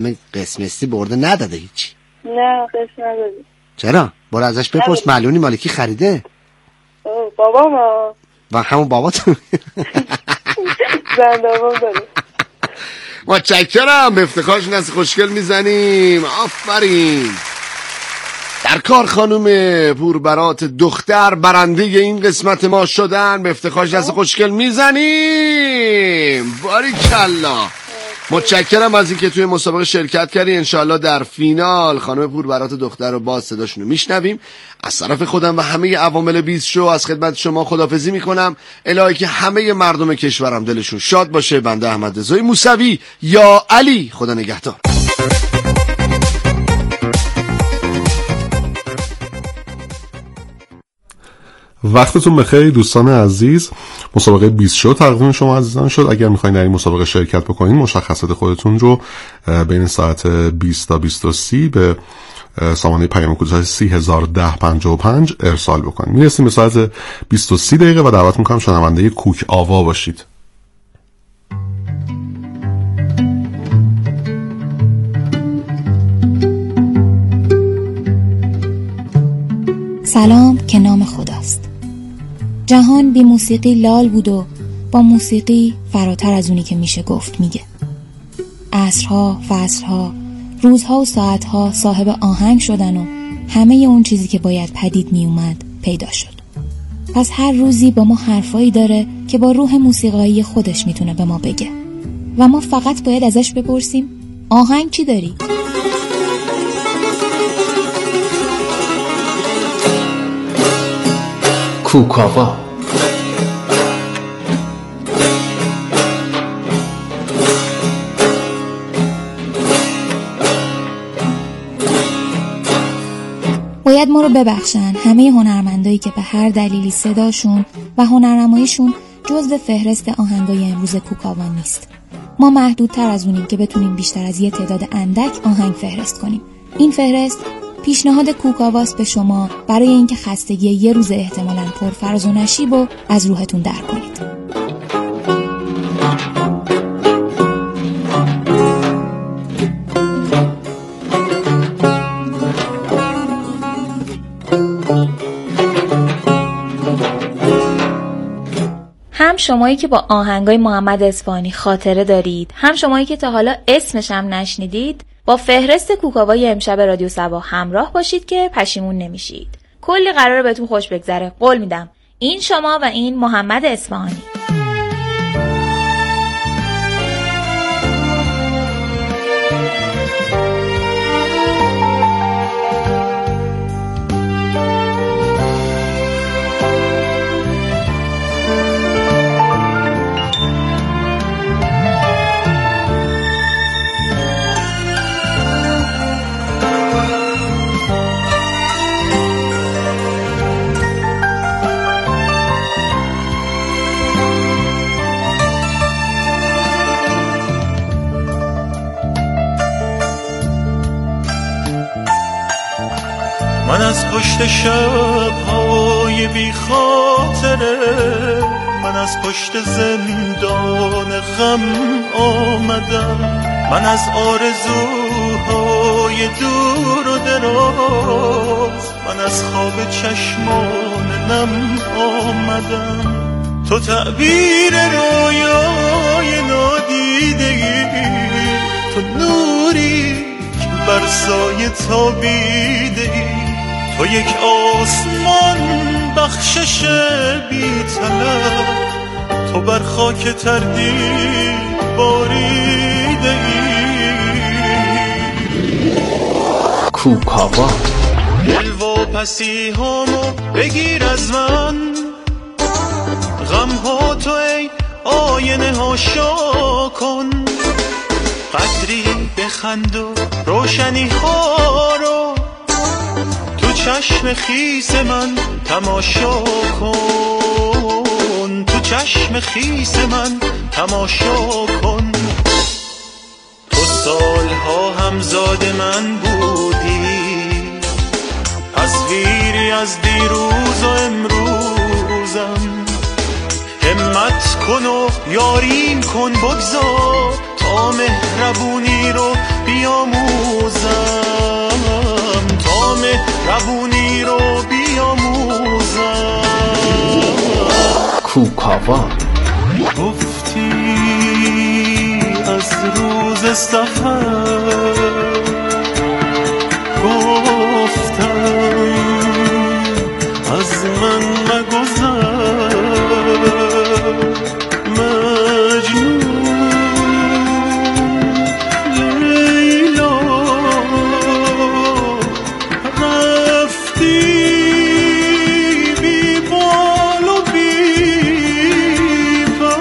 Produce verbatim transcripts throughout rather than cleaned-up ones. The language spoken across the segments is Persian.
قسمتی برده نداده هیچی؟ نه قسم نداده. چرا؟ برو ازش بپرس معلومی مالکی خریده. بابا ما و همون باباتون زندابان داره. متشکرم. به افتخارشون از خوشگل میزنیم. آفرین. در کار خانوم پوربرات دختر برنده این قسمت ما شدن. به افتخارش از خوشگل میزنیم. باریکالله. متشکرم از اینکه توی مسابقه شرکت کردی. انشالله در فینال خانم پوربرات دختر رو باز صداشون رو میشنویم. از طرف خودم و همه عوامل بیست شو از خدمت شما خداحافظی میکنم. الهی که همه مردم کشورم دلشون شاد باشه. بنده احمد رضایی موسوی. یا علی. خدا نگهدار. وقتتون بخیر دوستان عزیز. مسابقه بیست شو تقدیم شما عزیزان شد. اگر میخواین در این مسابقه شرکت بکنین مشخصات خودتون رو بین ساعت بیست تا بیست و سی به سامانه پیام کوتاه سی هزار و ده پنجاه و پنج ارسال بکنین. میرسیم به ساعت بیست و سی دقیقه و دعوت میکنم شنونده کوک آوا باشید. سلام که نام خداست. جهان بی موسیقی لال بود و با موسیقی فراتر از اونی که میشه گفت میگه. عصرها، فصلها، روزها و ساعتها صاحب آهنگ شدن و همه اون چیزی که باید پدید میومد پیدا شد. پس هر روزی با ما حرفایی داره که با روح موسیقایی خودش میتونه به ما بگه و ما فقط باید ازش بپرسیم آهنگ چی داری؟ کوکاوا. باید ما رو ببخشن همه هنرمندایی که به هر دلیلی صداشون و هنرنماییشون جزو فهرست آهنگای امروز کوکاوا نیست. ما محدودتر از اونیم که بتونیم بیشتر از یه تعداد اندک آهنگ فهرست کنیم. این فهرست پیشنهاد کوکاواست به شما برای اینکه خستگی یه روز احتمالاً پرفراز و نشیب و از روحتون در کنید. هم شمایی که با آهنگای محمد اصفهانی خاطره دارید، هم شمایی که تا حالا اسمش هم نشنیدید، با فهرست کوکاوای امشب رادیو صبا همراه باشید که پشیمون نمیشید. کلی قراره بهتون خوش بگذره، قول میدم. این شما و این محمد اصفهانی. من از پشت شب‌های بی خاطره، من از پشت زندان غم آمدم، من از آرزوهای دور و دراز، من از خواب چشمان نم آمدم. تو تعبیر رویای نادیدگی، تو نوری که بر سایه تابیدگی، تو یک آسمان بخشش بی طلب، تو بر خاک تردید باریده ای. کوکاوا. دل و پسی همو بگیر از من، غم ها تو ای آینه ها شا کن، قدری بخند و روشنی ها رو تو چشم خیس من تماشا کن، تو چشم خیس من تماشا کن. تو سالها همزاد من بودی، تصویری از دیروز و امروزم. همت کن و یاریم کن، بگذار تا مهربونی رو بیا کوکاوا. گفتی از روز سفر، گفتم از من نگذر، مجنون لیلا رفتی بی بال و بی پر.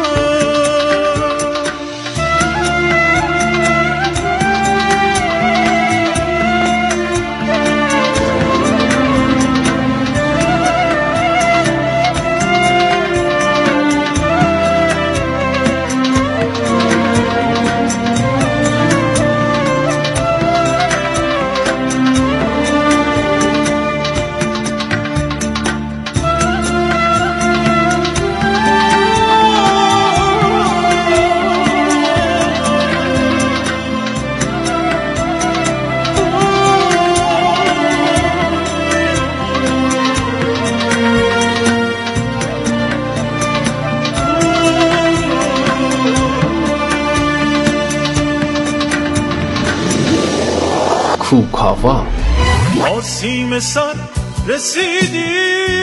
کوکاوا. آسیم سر رسیدی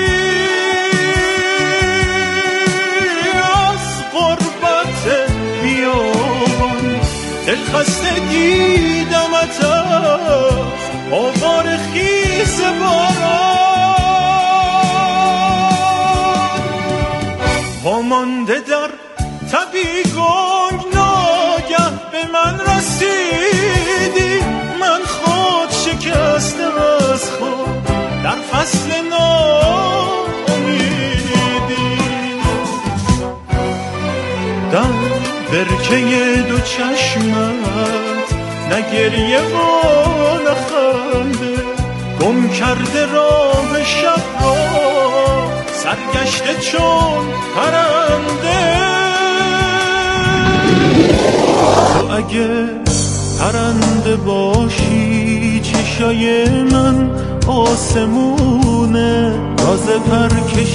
از غربت بیابان، دل خسته دیدمت از آوار خیس باران، وامانده در تبی گنگ ناگه به من رسیدی، من خود شکسته از خود در فصل ناامیدی، در برکه دو چشمت نه گریه و نه خنده، گم کرده راه شب را سرگشته چون پرنده. تو اگه پرنده باشی چشای من آسمونه، راز پر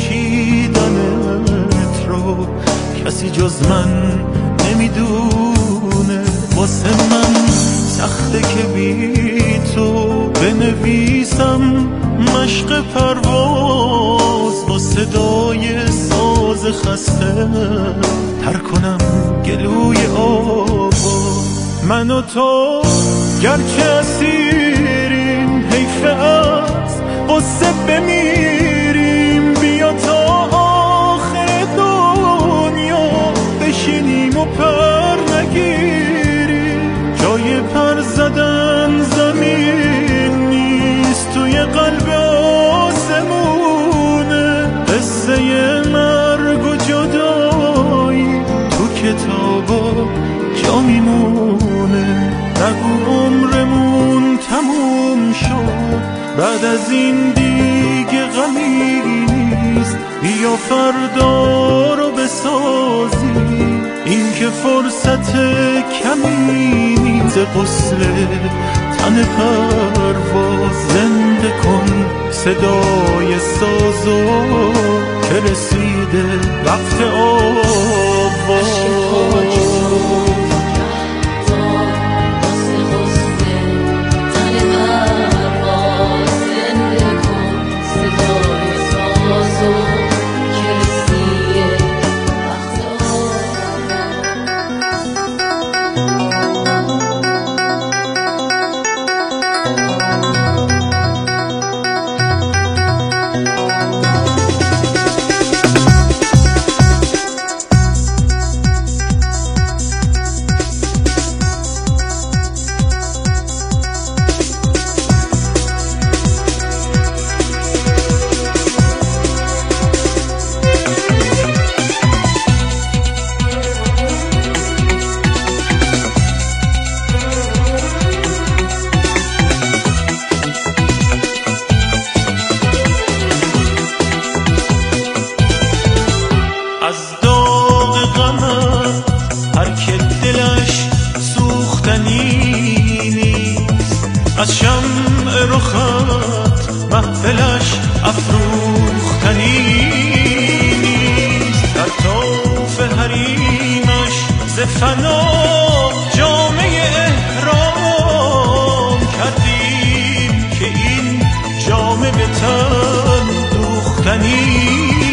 کشیدنت رو کسی جز من نمیدونه. واسه من سخته که بی تو بنویسم مشق پرواز، با صدای ساز خسته تر کنم گلوی آواز. من و تو گرچه اسیریم حیف از قصه بمیریم، بیا تا آخر دنیا بشینیم و پر نگیریم. جای پر زدن زمین نیست، توی قلب آسمونه. قصه مرگ و جدایی تو کتابا جا میمونه. نگو عمرمون تموم شد، بعد از این دیگه غمی نیست. بیا فردا رو بسازی، این که فرصت کمی نیست. غسل تن پرواز زنده کن صدای سازو که رسیده وقت آواز. از شمع رخت محفلش افروختنی نیست. در فنا جامعه احرام کردیم که این جامعه به تن دوختنی.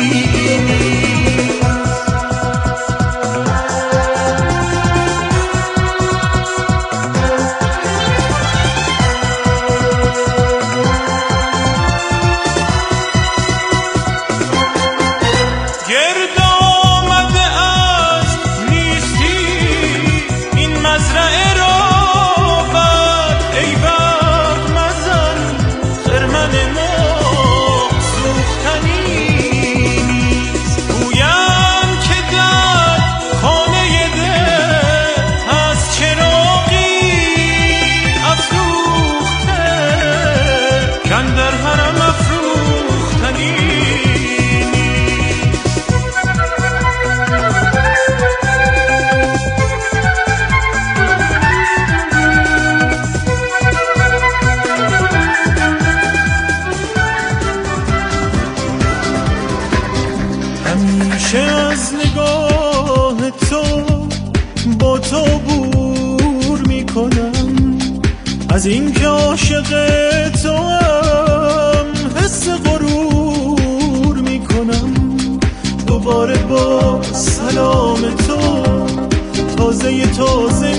از نگاه تو با تو بور میکنم، از این که عاشق تو هم حس غرور میکنم. دوباره با سلام تو تازه تازه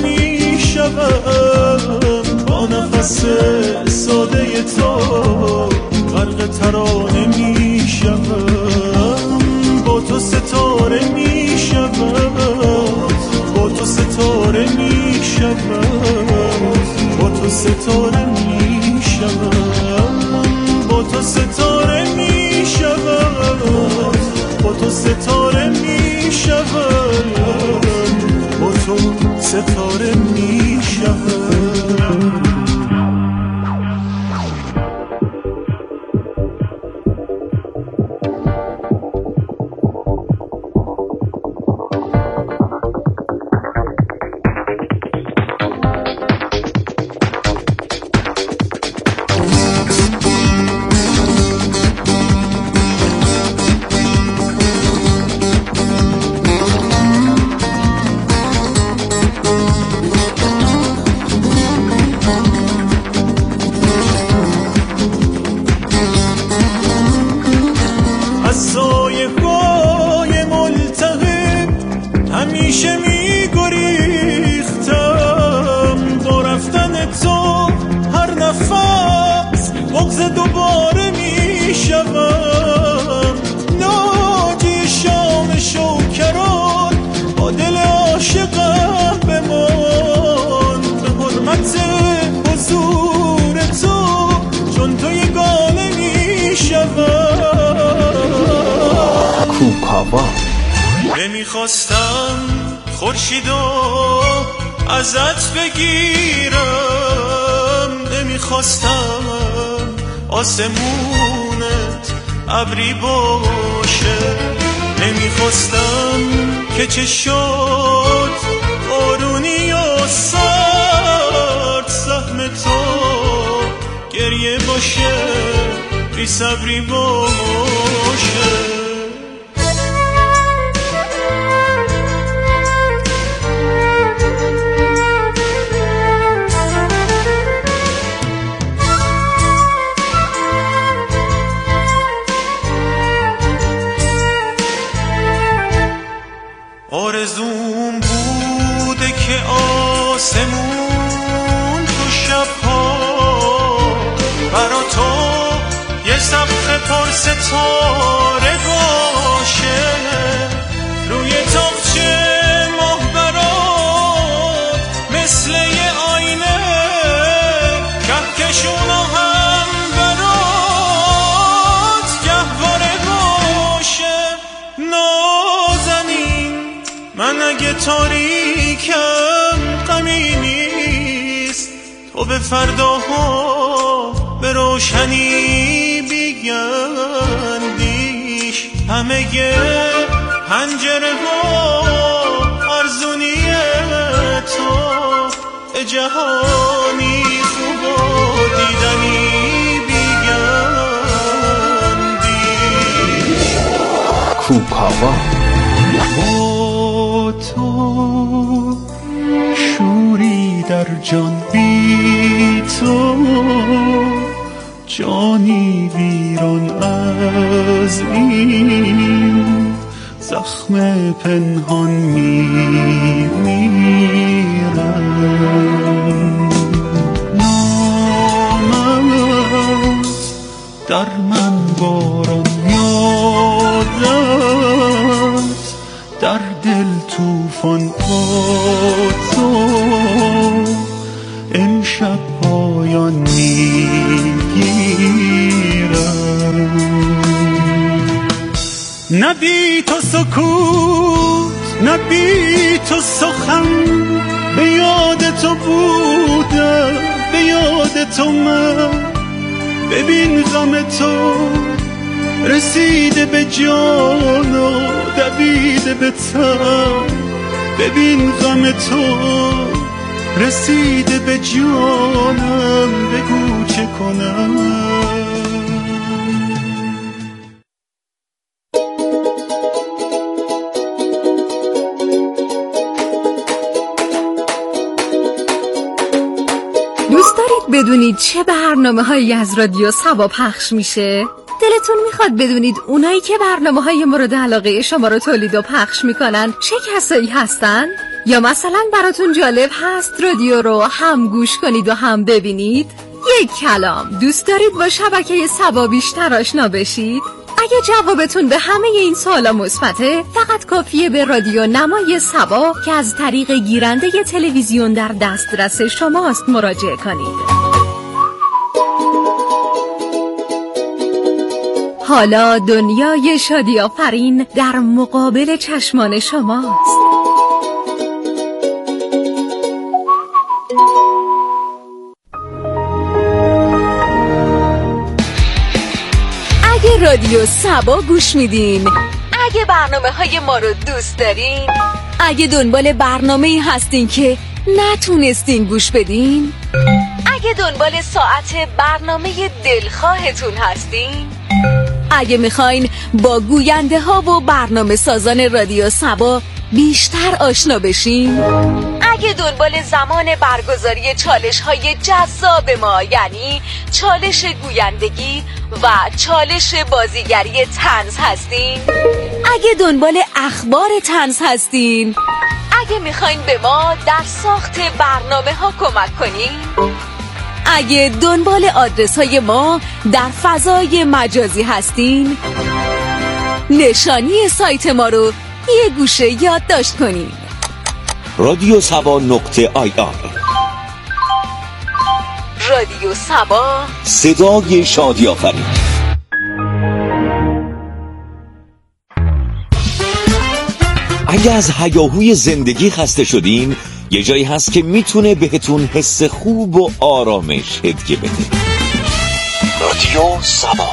میشوم، با نفس ساده تو غرق ترانه میشوم. با تو ستاره می شود، با تو ستاره می شود، با تو ستاره می شود، با تو ستاره می شود، با تو ستاره می شود، با تو ستاره می شود. همیشه می گریختم با رفتن تو، هر نفس بغض دوباره می شوم. ناجی شام شوکران با دل عاشقم بمان، به حرمت حضور تو چون تو یگانه می شوم. کوکاوا نمیخواستم خورشیدو ازت بگیرم، نمیخواستم آسمونت ابری باشه، نمیخواستم که چه شد بارونی و سرد سهم تو گریه باشه، بی صبری باشه. آرزوم بوده که آسمون تو شبها برا تو یه سقف پر ستاره باشه، روی تاقچه ماه برات مثل یه آینه کهکشونا هم برات گهواره باشه. نازنین من اگه تاریکم غمی نیست، تو به فرداها به روشنی بیندیش. همه پنجره ها ارزونیه تو، به جهانی خوب و دیدنی بیندیش. کوکاوا با تو جان بی تو، جانی ویران از این زخم پنهان میمیرم. نامت در من باران یادت، در دل توفان با تو امشب پایان میگیرم. نه بی تو سکوت، نه بی تو سخن، به یاد تو بودم، به یاد تو من. ببین غم تو رسیده به جان و دویده به تن، ببین غم تو رسیده به جانم، بگو چه کنم. دوست دارید بدونید چه برنامه هایی از رادیو صبا پخش میشه؟ دلتون میخواد بدونید اونایی که برنامه های مورد علاقه شما رو تولید و پخش میکنن چه کسایی هستن؟ یا مثلا براتون جالب هست رادیو رو هم گوش کنید و هم ببینید؟ یک کلام، دوست دارید با شبکه صبا بیشتر آشنا بشید؟ اگه جوابتون به همه این سوالا مثبته، فقط کافیه به رادیو نمای صبا که از طریق گیرنده تلویزیون در دسترس شماست مراجعه کنید. حالا دنیای شادی آفرین در مقابل چشمان شماست. اگه رادیو صبا گوش میدین، اگه برنامه های ما رو دوست دارین، اگه دنبال برنامه‌ای هستین که نتونستین گوش بدین، اگه دنبال ساعت برنامه دلخواهتون هستین، اگه میخواین با گوینده ها و برنامه سازان رادیو صبا بیشتر آشنا بشین، اگه دنبال زمان برگزاری چالش های جذاب ما یعنی چالش گویندگی و چالش بازیگری طنز هستین، اگه دنبال اخبار طنز هستین، اگه میخواین به ما در ساخت برنامه ها کمک کنین، اگه دنبال آدرس های ما در فضای مجازی هستین، نشانی سایت ما رو یه گوشه یادداشت کنین: رادیو صبا نقطه آی آر. رادیو صبا، صدای شادی آفرین. اگه از هیاهوی زندگی خسته شدین، یه جایی هست که میتونه بهتون حس خوب و آرامش هدیه بده. رادیو صبا.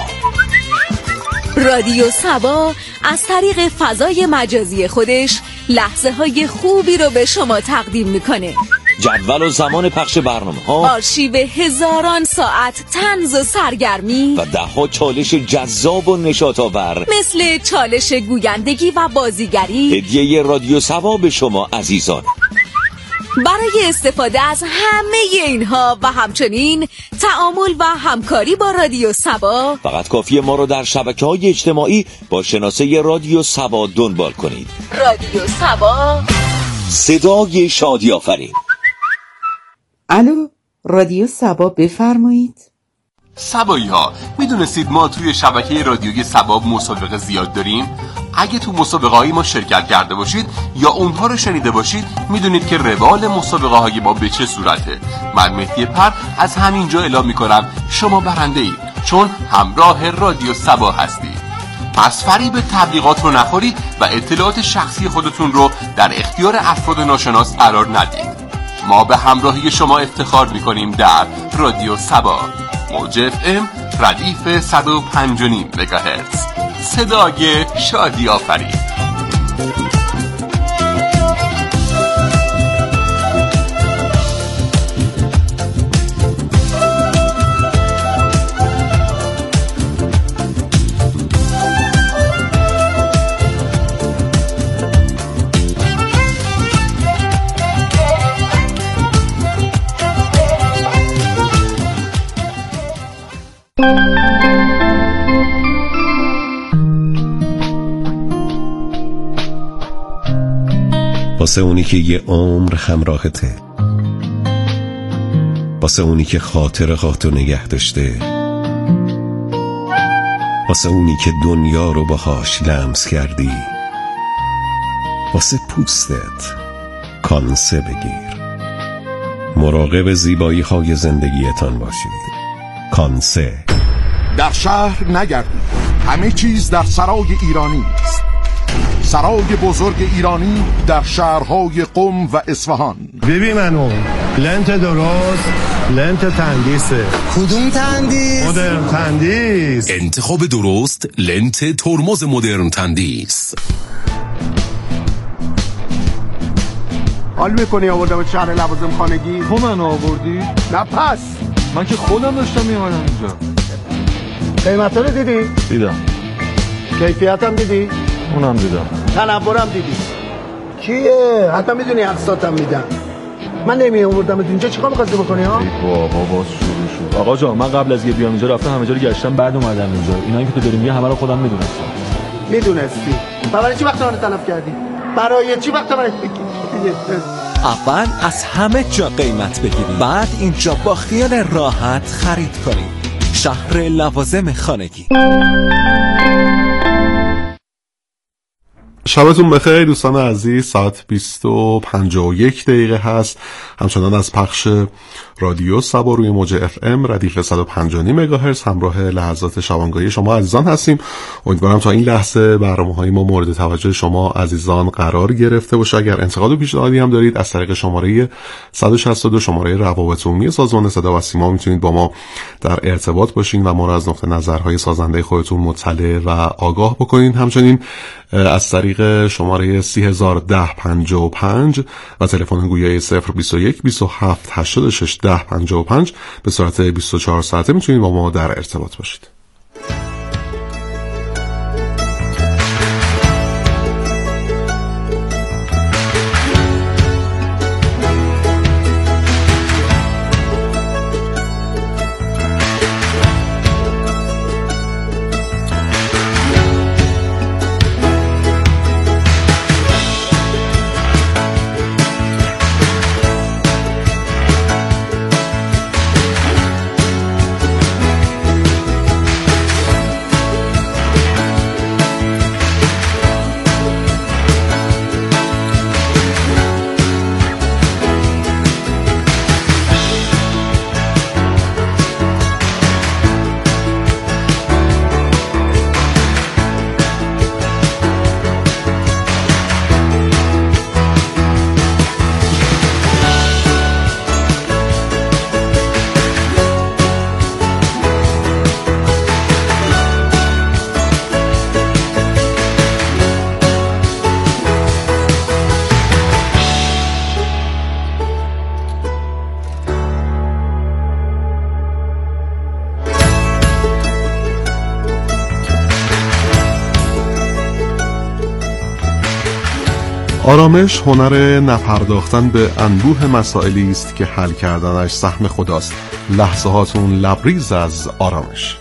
رادیو صبا از طریق فضای مجازی خودش لحظه های خوبی رو به شما تقدیم میکنه. جدول و زمان پخش برنامه ها، آرشیو هزاران ساعت طنز و سرگرمی و ده ها چالش جذاب و نشاط آور مثل چالش گویندگی و بازیگری. هدیه رادیو صبا به شما عزیزان. برای استفاده از همه اینها و همچنین تعامل و همکاری با رادیو صبا، فقط کافیه ما رو در شبکه‌های اجتماعی با شناسه رادیو صبا دنبال کنید. رادیو صبا، صدای شادی آفرین. الو، رادیو صبا، بفرمایید. صبایی ها، میدونستید ما توی شبکه رادیویی صبا مسابقه زیاد داریم؟ اگه تو مسابقه های ما شرکت کرده باشید یا اونها رو شنیده باشید، میدونید که روال مسابقه های ما به چه صورته. من مهدی پر از همینجا اعلام میکنم شما برنده اید، چون همراه رادیو صبا هستید. پس فریب تبلیغات رو نخورید و اطلاعات شخصی خودتون رو در اختیار افراد ناشناس قرار ندید. ما به همراهی شما افتخار میکنیم در رادیو صبا، موج اف ام ردیف صد و پنج و نیم مگاهرتز. صدای شادی آفرین. واسه اونی که یه عمر همراهته، واسه اونی که خاطر خاطر نگه داشته، واسه اونی که دنیا رو باهاش لمس کردی، واسه پوستت کانسه بگیر. مراقب زیبایی های زندگیتان باشید. کانسه. در شهر نگردید، همه چیز در سرای ایرانی است. سرای بزرگ ایرانی در شهرهای قم و اصفهان. ببین منو لنت درست، لنت تندیسه. کدوم تندیس؟ مدرن تندیس. انتخاب درست، لنت ترمز مدرن تندیس. حال میکنی آوردم شهر لوازم خانگی؟ تو منو آوردی؟ نه پس من که خودم داشتم میومدم اینجا. قیمت رو دیدی؟ دیدم. کیفیت هم دیدی؟ اونم دیدم. تنورم دیدی؟ کیه؟ حتما میدونی اقساطم میدن. من نمی آوردم اینجا، چیکار می‌خواستی بکنی ها؟ ای بابا باز شروع شد. آقا جان من قبل از اینکه بیام اینجا رفتم همه جا رو گشتم، بعد اومدم اینجا. اینایی که تو داری میگی همه رو خودم میدونستم. میدونستی؟ برای چی وقت من تلف کردی؟ برای چی وقت من بگی؟ اول از همه جا قیمت بگیرید، بعد اینجا با خیال راحت خرید کنید. شهر لوازم خانگی. شبتون بخیر دوستان عزیز. ساعت بیست و پنجاه و یک دقیقه هست. همچنان از پخش رادیو صبا روی موج اف ام ردیف صد و پنج و نیم مگاهرتز همراه لحظات شبانگاهی شما عزیزان هستیم. امیدوارم تا این لحظه برنامه‌های ما مورد توجه شما عزیزان قرار گرفته باشه. اگر انتقاد و پیشنهادی هم دارید از طریق شماره صد و شصت و دو شماره روابط عمومی سازمان صدا و سیما میتونید با ما در ارتباط باشین و ما را از نقطه نظرهای سازنده خودتون مطلع و آگاه بکنین. همچنین از طریق شماره سی هزار و ده پنجاه و پنج و تلفن گویای صفر بیست و یک بیست و هفت هشتاد و شش ده پنجاه و پنج به صورت بیست و چهار ساعته میتونید با ما در ارتباط باشید. آرامش هنر نپرداختن به انبوه مسائلی است که حل کردنش سهم خداست. لحظه هاتون لبریز از آرامش.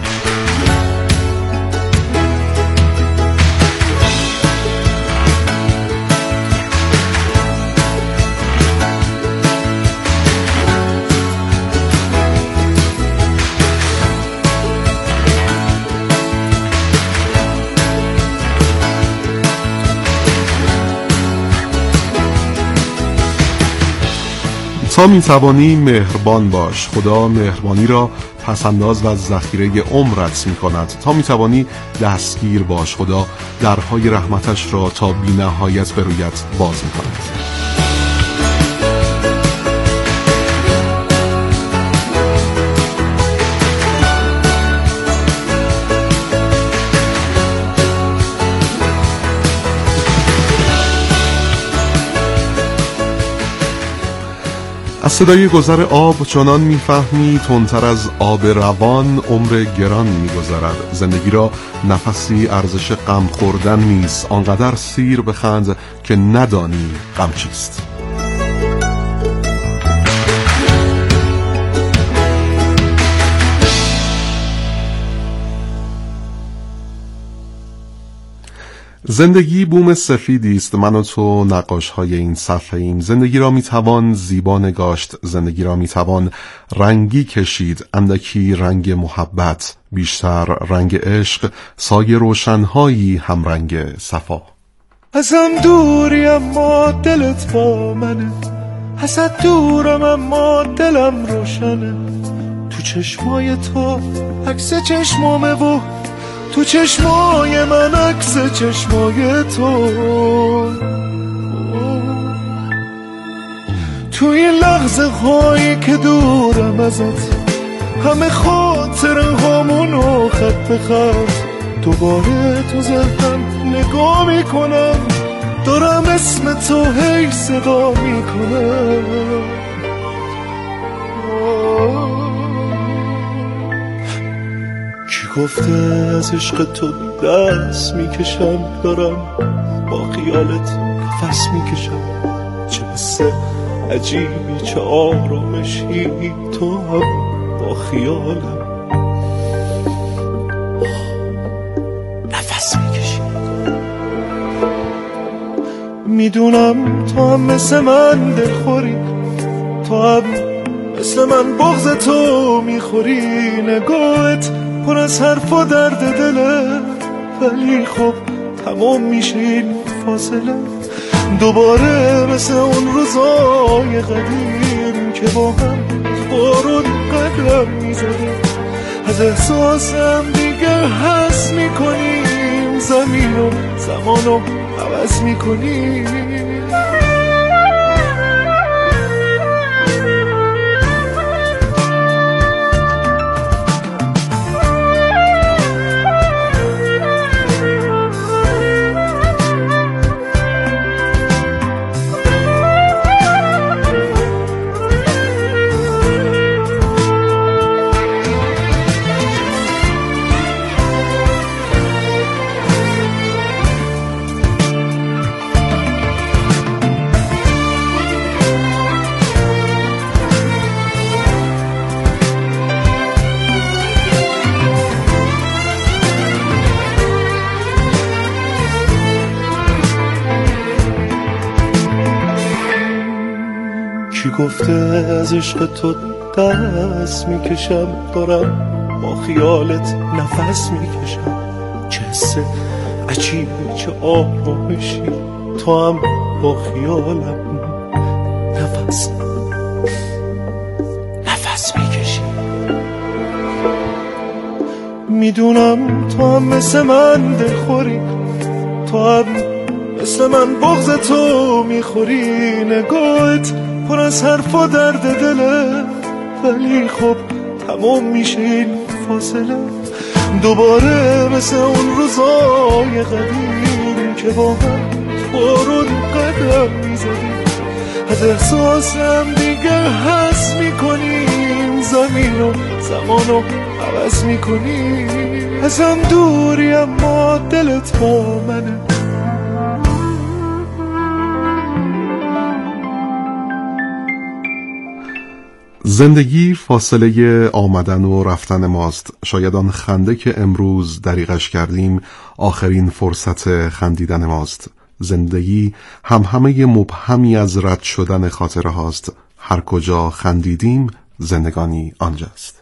تا میتوانی مهربان باش، خدا مهربانی را پسنداز و ذخیره عمرت می کند. تا میتوانی دستگیر باش، خدا درهای رحمتش را تا بی نهایت به رویت باز می کند. از صدای گذر آب چنان میفهمی تندتر از آب روان عمر گران میگذرد. زندگی را نفسی ارزش غم خوردن نیست، آنقدر سیر بخند که ندانی غم چیست. زندگی بوم سفیدی است، من و تو نقاش های این صفحه ایم. زندگی را میتوان زیبا نگاشت، زندگی را میتوان رنگی کشید، اندکی رنگ محبت، بیشتر رنگ عشق، سایه روشنهایی هم رنگ صفا. ازم دوری اما دلت با منه، ازت دورم اما دلم روشنه. تو چشمای تو عکس چشمامه و تو چشمای من عکس چشمای تو. تو این لحظه هایی که دورم ازت، همه خاطره هامونو خط به خط دوباره تو ذهنم نگاه میکنم، دارم اسم تو هی صدا میکنم. کی گفته از عشق تو دست میکشم، دارم با خیالت نفس میکشم. چه حس عجیبی، چه آرامشی، تو هم با خیالم نفس میکشی. میدونم تو هم مثل من دلخوری، تو هم مثل من بغض تو میخوری. نگاهت پر از حرف و درد دله، ولی خب تمام میشه این فاصله. دوباره مثل اون روزای قدیم که با هم بارون قدرم میزدیم. از احساسم دیگه حس میکنیم، زمین و زمانو عوض میکنیم. کی گفته از عشق تو دست میکشم، دارم با خیالت نفس میکشم. چه حس عجیبی، چه آرامشی، تو هم با خیالم نفس نفس میکشی. میدونم تو هم مثل من دلخوری، تو هم مثل من بغض تو میخوری. نگاهت پر از حرف و درد دله، ولی خب تمام میشه این فاصله. دوباره مثل اون روزای قدیم که با هم بارون قدم میزدیم. از احساسم دیگه حس میکنیم، زمین و زمانو عوض میکنیم. ازم دوری اما دلت با منه. زندگی فاصله آمدن و رفتن ماست. شاید آن خنده که امروز دریغش کردیم آخرین فرصت خندیدن ماست. زندگی هم همه مبهمی از رد شدن خاطره هاست. هر کجا خندیدیم زندگانی آنجاست.